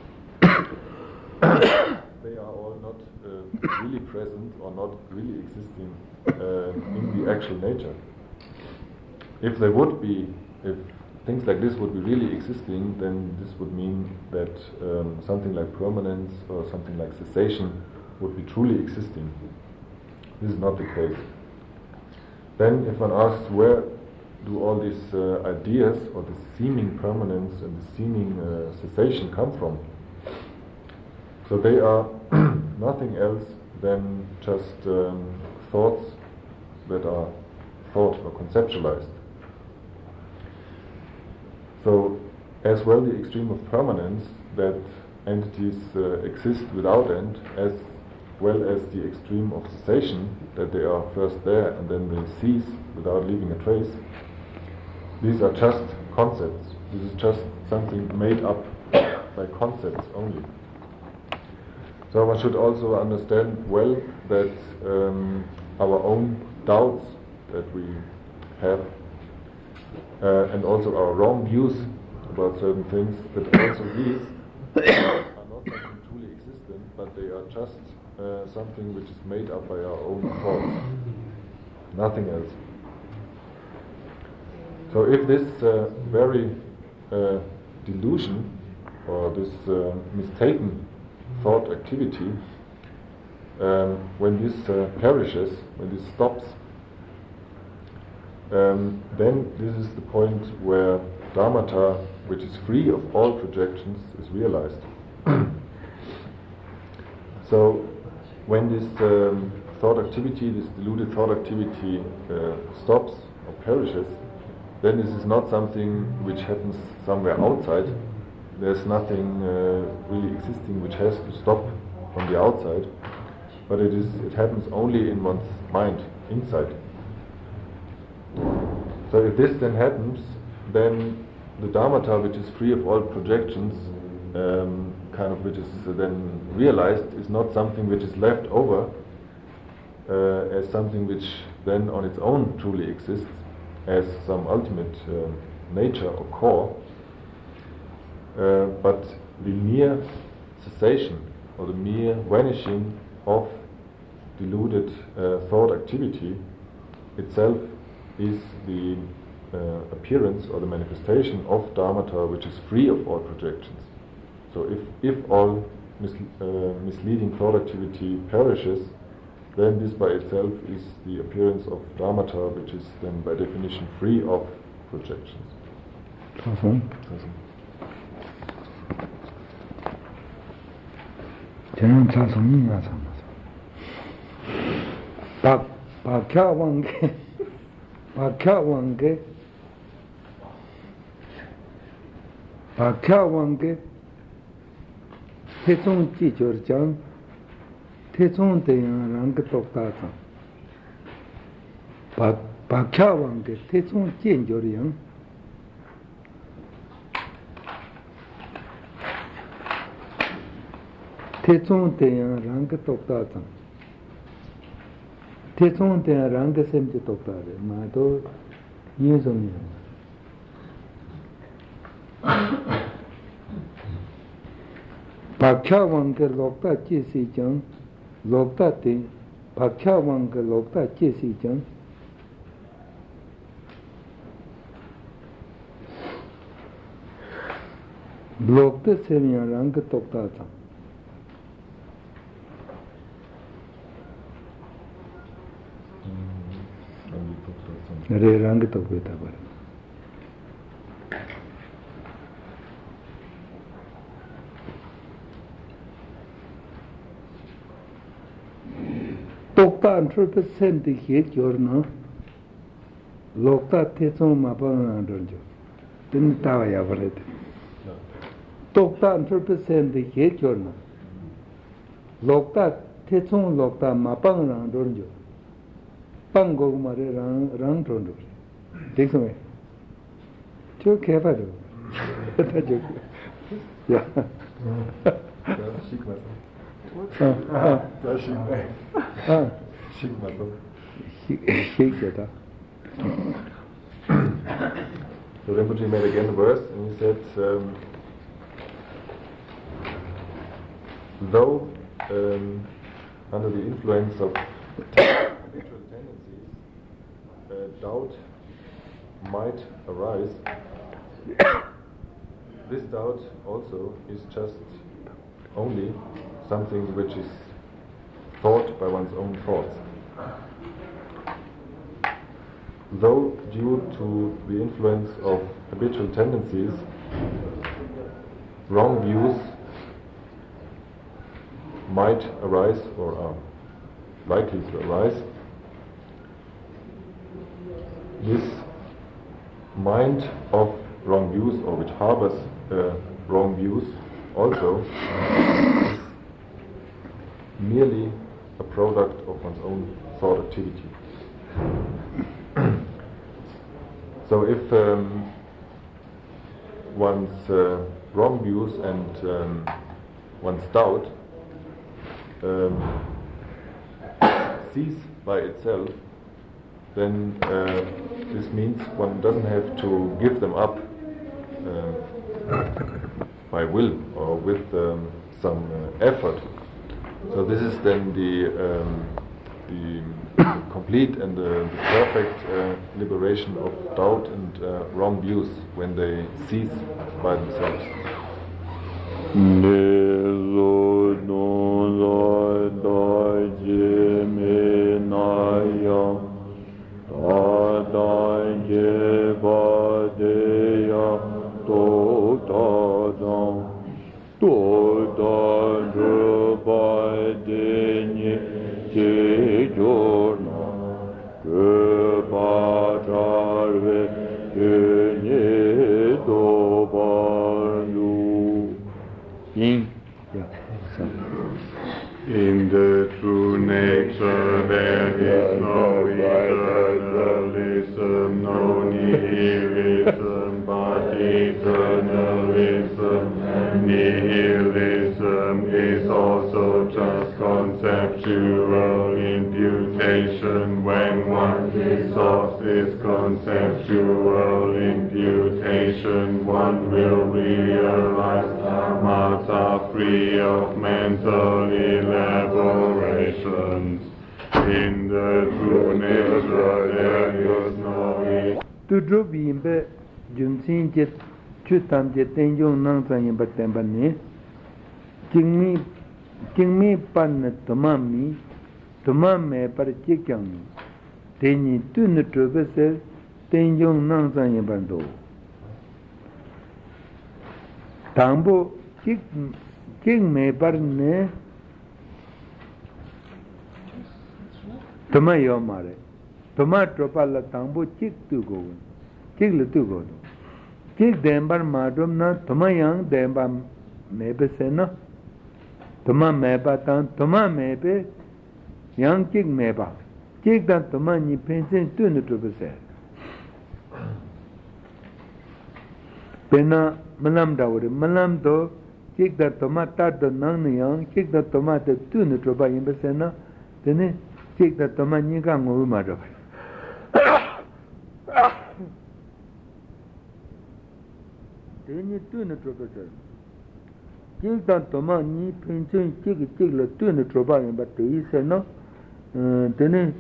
they are all not really present or not really existing in the actual nature. If they would be, if things like this would be really existing, then this would mean that something like permanence or something like cessation would be truly existing. This is not the case. Then if one asks where do all these ideas or the seeming permanence and the seeming cessation come from? So they are nothing else than just thoughts that are thought or conceptualized. So as well the extreme of permanence, that entities exist without end, as well as the extreme of cessation, that they are first there and then they cease without leaving a trace. These are just concepts. This is just something made up by concepts only. So one should also understand well that our own doubts that we have and also our wrong views about certain things, that also these are not something truly existent, but they are just something which is made up by our own thoughts, nothing else. So if this very delusion or this mistaken thought activity, when this perishes, when this stops, then this is the point where Dharmata, which is free of all projections, is realized. So when this thought activity, this deluded thought activity stops or perishes, then this is not something which happens somewhere outside. There's nothing really existing which has to stop from the outside, but it happens only in one's mind, inside. So if this then happens, then the Dharmata, which is free of all projections, which is then realized, is not something which is left over as something which then on its own truly exists as some ultimate nature or core, but the mere cessation or the mere vanishing of deluded thought activity itself is the appearance or the manifestation of Dharmata, which is free of all projections. So if all misleading thought activity perishes, then this by itself is the appearance of Dharmata, which is then by definition free of projections. 저는 자성이나 삼아서 박혀왕게 태종지 절정 태종대양랑 그 똑같아 박혀왕게 태종지 절정 태종대양랑 그 똑같아 태종대양랑 그 셈지 똑같아 마도 이해성이야 박혀왕게 lokta chesi jang lokta te 박혀왕게 lokta chesi jang lokta semya rang tokta jang re rang tokta bar Tokta 100% he jorno lokta teso mapana donjo tin tawa ya balet Tokta 100% he jorno lokta teso lokta mapana donjo pango mare rang donjo Take some way. Too careful. Yeah. Shake it up. So Rinpoche made again the verse and he said, though under the influence of habitual tendencies, doubt might arise, this doubt also is just only something which is thought by one's own thoughts. Though due to the influence of habitual tendencies, wrong views might arise or are likely to arise, this mind of wrong views, or which harbors wrong views, also is merely a product of one's own thought activity. So if one's wrong views and one's doubt cease by itself, then this means one doesn't have to give them up by will or with some effort. So this is then the complete and the perfect liberation of doubt and wrong views when they cease by themselves. In the true nature there is no eternalism, no nihilism, but eternalism. Nihilism is also just conceptual imputation. When one dissolves this conceptual imputation, one will realize dhammas are free of mental elaborations. In the true nature there is no To drop in bed, Junsin jet, Chutam jet, and young Nansan in Batambani. King me pan Tomami, Tomame Parachikang. Teni tun the Trubese, ten young Nansan in Bando. Tambo, King me parne. Tomayo mare. Tomato pala tambo chick to go. Chick to go. Chick dembar madrum na tomayang dembar mebe sena. Toma meba tan toma mebe yang chick meba. Chick dan toma ni pension to the trubese. Pena malam dawre malam do chick da tomata do nang yang chick da tomata to the truba in besena. Then chick da toma ni gang over madro. Then you do the professor. Chick da toma ni pension chick la to the truba in but he said no. Then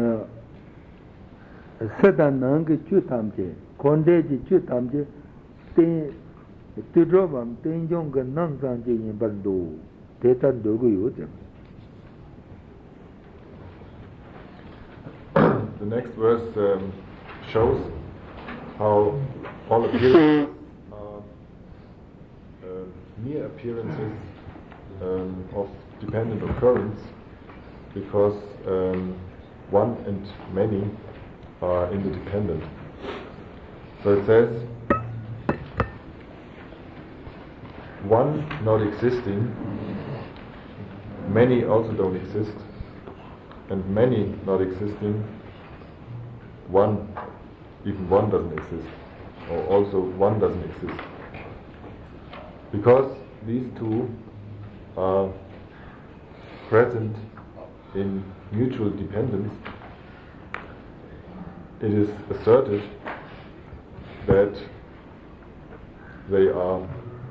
Sedan nang chutamje, kondeji chutamje, te tudrobam ten yong nang sanje in bando, tetan dogu yote. The next verse shows how all appearances are mere appearances of dependent occurrence, because one and many are interdependent. So it says, one not existing, many also don't exist, and many not existing, one even one doesn't exist, or also one doesn't exist. Because these two are present in mutual dependence, it is asserted that they are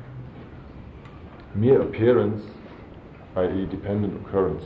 mere appearance, i.e. dependent occurrence.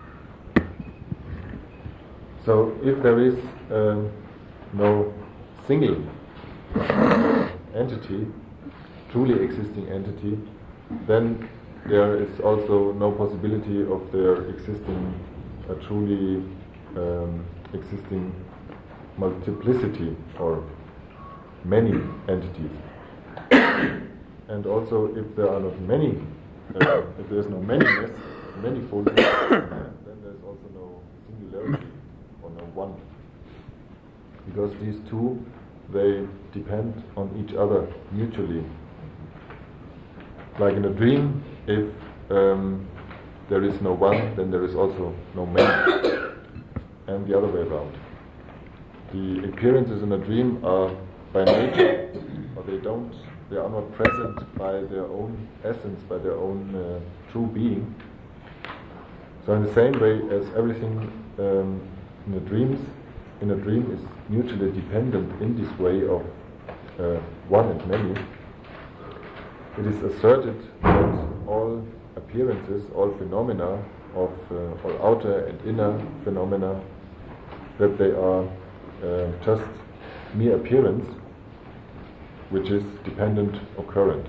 So if there is no single entity, truly existing entity, then there is also no possibility of there existing a truly existing multiplicity or many entities. And also, if there are not many, if there is no manyness, manifoldness, then there is also no singularity or no one. Because these two, they depend on each other mutually. Like in a dream, if there is no one, then there is also no many, and the other way around. The appearances in a dream are by nature, or they are not present by their own essence, by their own true being. So in the same way as everything in a dream is mutually dependent in this way of one and many, it is asserted that all appearances, all phenomena of all outer and inner phenomena, that they are just mere appearance, which is dependent occurring.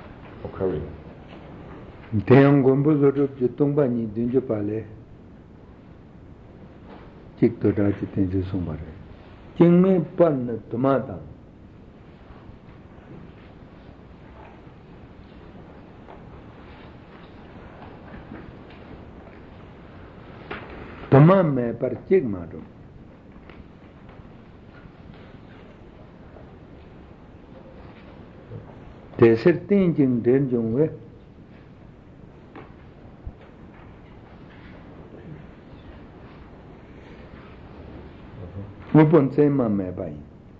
Deyang gombo zorup jitongba ni dunjo pale chik to da jitenje sombare jingme pan tomata tamam me par chik maro teser tin jing den jongwe Upon sema me bai.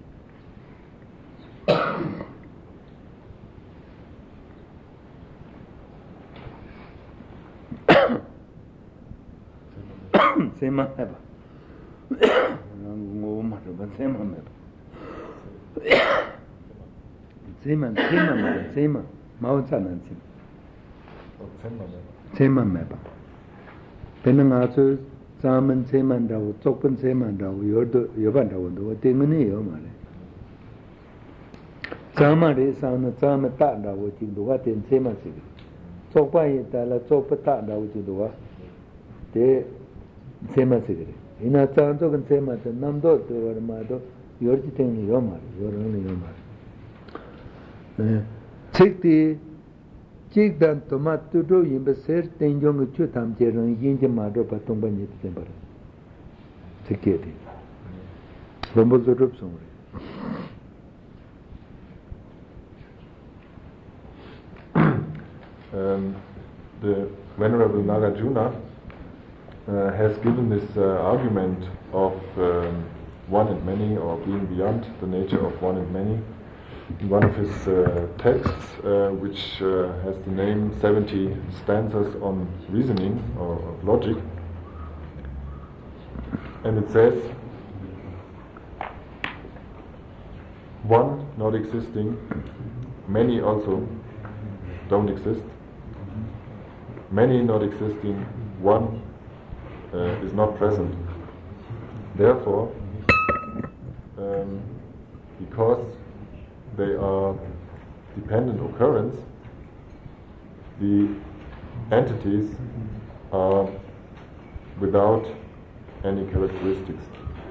Sema me ba. Ngo ma ba sema me ba. Sema. Mao chanan sim. Sema me ba. Penang aso Saman Semandao, Topan Semandao, Yobandao, Timini Yomare. Samari Sana Samatanda, which in the what in Semasi. Topai Tala Topatanda, which is the what? De Semasi. In a Santo and Semat, Namdo to Armado, you're getting Yomar, you're only Yomar. Chikti. Chik dan tomat tudo yimbe ser tenjong chu tam jeron yinje mado patong banye tembar. Siketi. Bombo zorup somre. The Venerable Nagarjuna has given this argument of one and many, or being beyond the nature of one and many, in one of his texts, which has the name 70 Stanzas on Reasoning, or of Logic. And it says, one not existing, many also don't exist. Many not existing, one is not present. Therefore, because they are dependent occurrence, the entities are without any characteristics.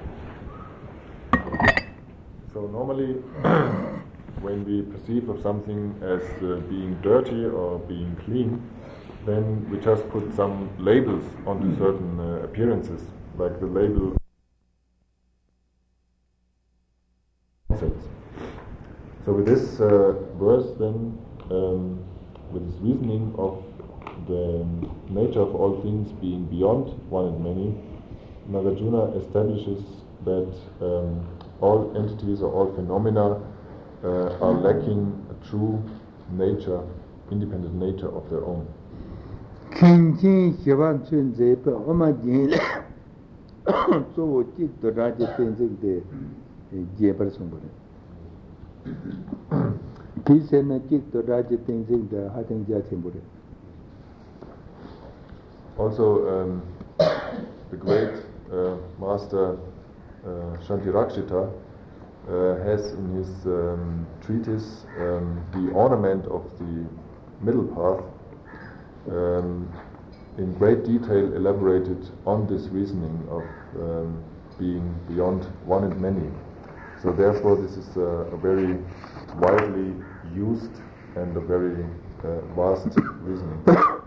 So normally, when we perceive of something as being dirty or being clean, then we just put some labels onto certain appearances, like the label concepts. So with this verse then, with this reasoning of the nature of all things being beyond one and many, Nagarjuna establishes that all entities or all phenomena are lacking a true nature, independent nature of their own. Also, the great master Shantirakshita has in his treatise the ornament of the middle path in great detail elaborated on this reasoning of being beyond one and many. So therefore this is a very widely used and a very vast reasoning.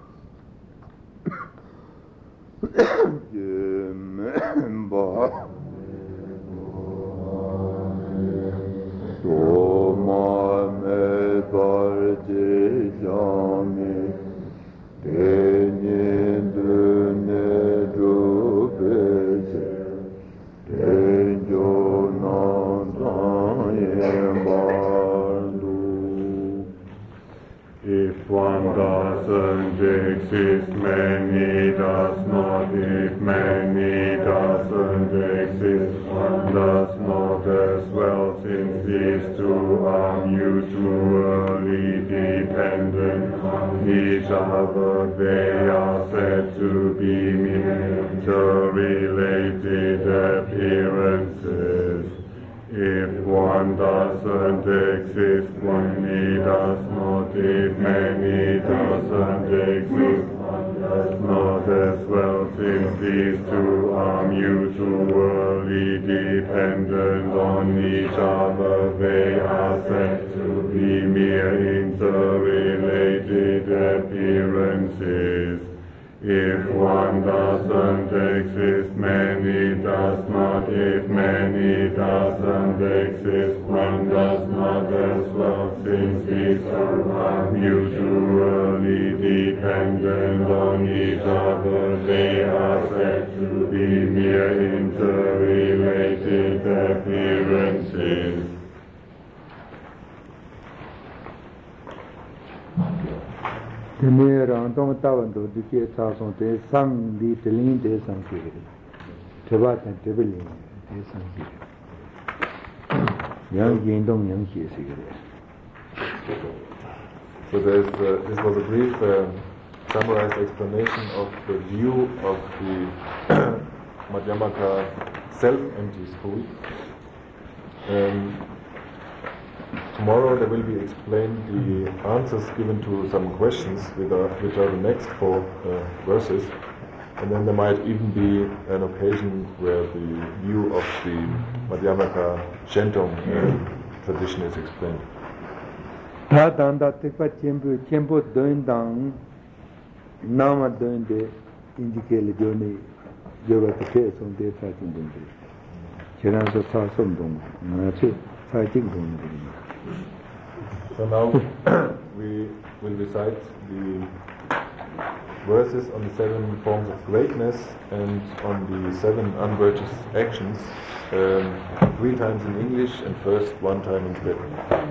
If one doesn't exist, many does not. If many doesn't exist, one does not as well, since these two are mutually dependent on each other. They are said to be interrelated appearances. If one doesn't exist, one does not. If many doesn't exist, one does not as well, since these two are mutually dependent on each other. They are said to be mere interrelated appearances. If one doesn't exist, many does not. If many doesn't exist, one does not as well, since these two are mutually dependent on each other. They are said to be mere interrelated appearances. So this was a brief summarized explanation of the view of the Madhyamaka self-empty school. Tomorrow there will be explained the answers given to some questions which are the next four verses, and then there might even be an occasion where the view of the Madhyamaka Shentong tradition is explained. So now we will recite the verses on the 7 forms of greatness and on the 7 unvirtuous actions, 3 times in English and first 1 time in Tibetan.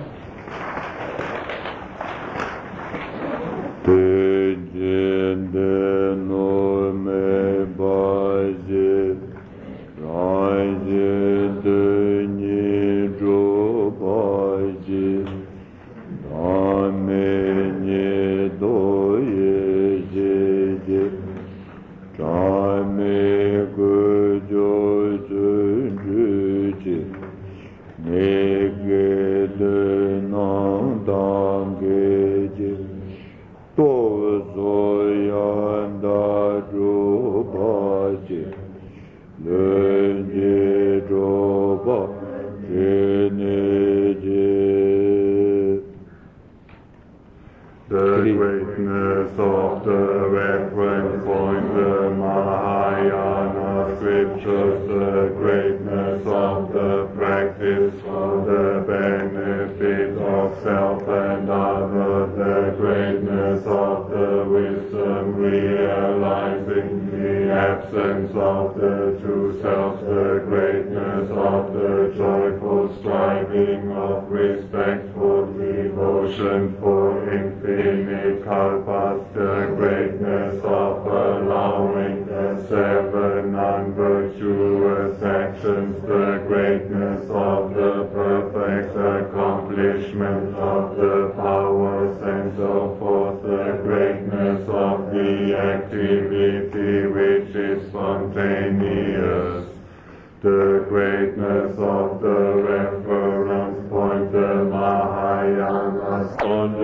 The greatness of the reference point, the Mahayana scriptures, the greatness of the practice for the benefit of self and other, the greatness of the wisdom, realizing the absence of the true self, the greatness of the joyful striving of respectful devotion for infinite kalpas, the greatness of allowing the 7 unvirtuous actions, the greatness of the perfect accomplishment of the powers and so forth, the greatness of the activity which is spontaneous, the greatness of the reference point, the Mahayana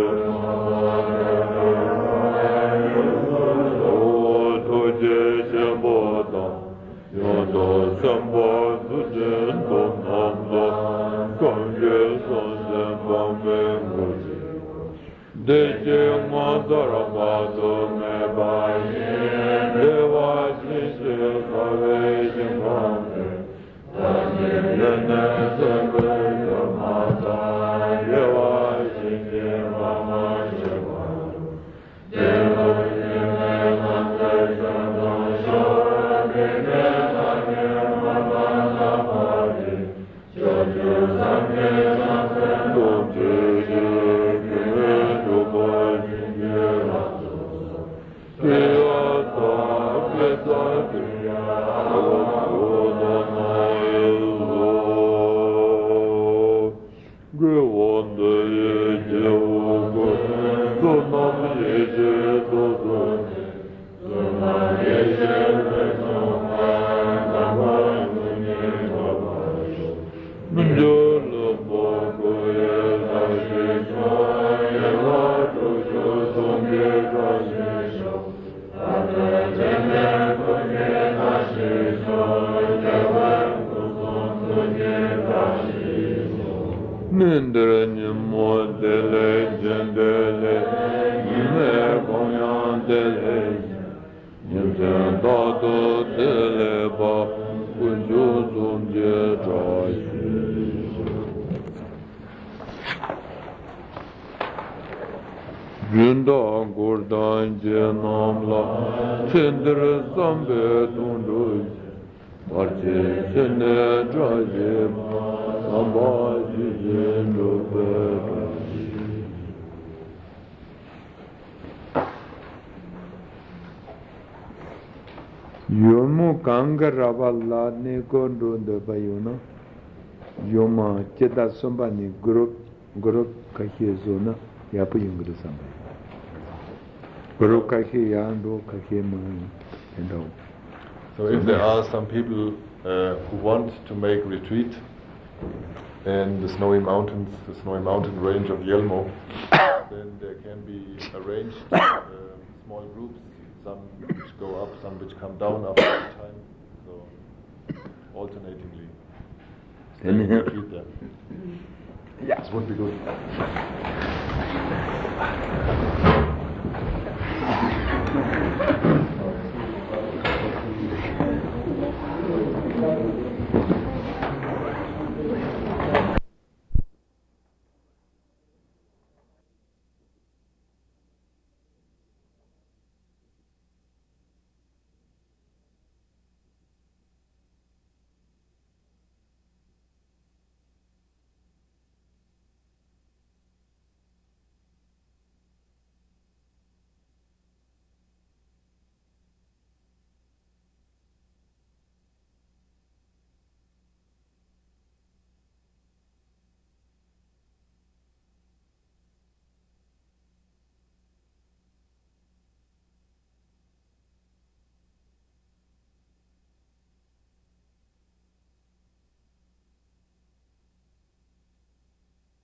Yomu Ganga Ravala ne Gondunda Bayuna Yoma Cheta Sombani Guru Kahizona Yapu Yungru Samba Guru Kahi Yando Kahi and all. So if there are some people who want to make retreat in the snowy mountains, the snowy mountain range of Yelmo, then there can be arranged small groups, some which go up, some which come down after a time, so alternatingly. Retreat there. Yeah. This would be good.